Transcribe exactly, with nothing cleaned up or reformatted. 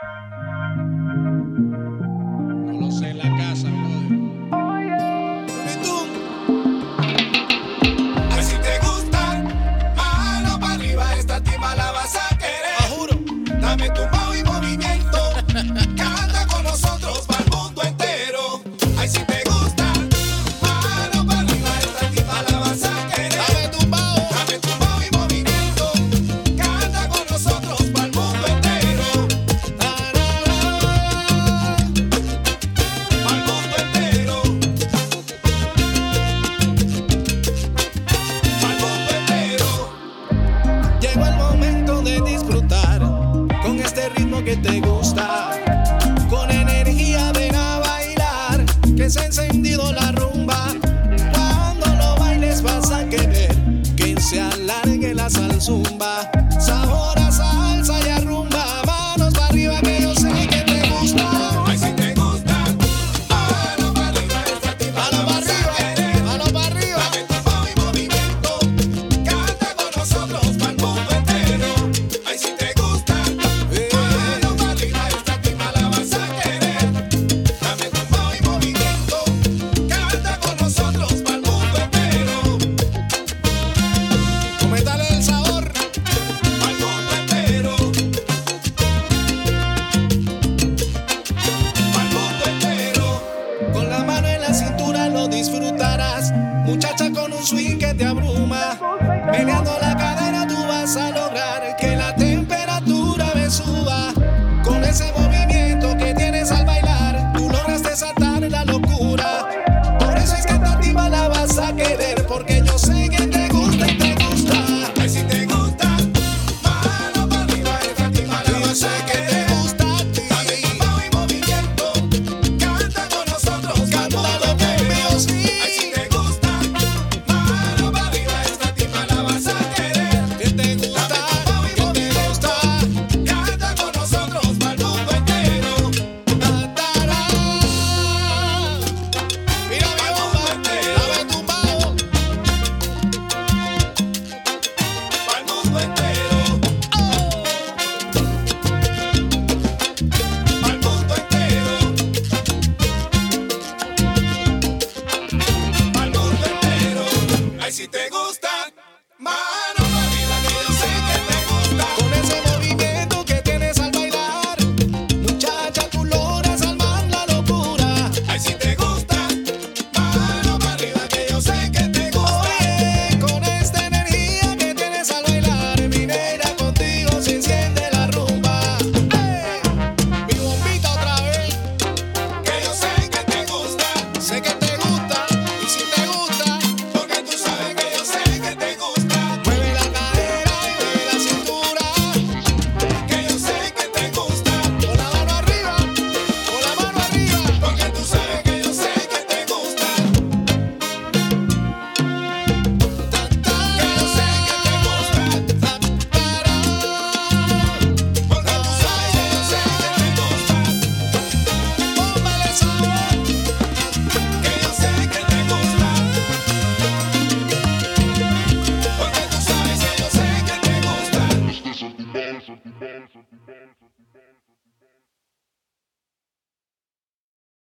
No lo sé en la casa, brother. ¿Y tú? Ay, si te gusta, mano para arriba, esta tipa la vas a querer. Te juro. Dame tu mano y movimiento. Canta con nosotros para el mundo entero. Ay, si te gusta, mano para arriba, esta tipa la vas a querer. Dame tu pao. Dame tu mano y movimiento. Canta con nosotros para el mundo entero. Na, na, na. Para el mundo entero. Para el mundo entero. Llegó el momento de disfrutar con este ritmo que te gusta. Con energía ven a bailar, que se ha encendido la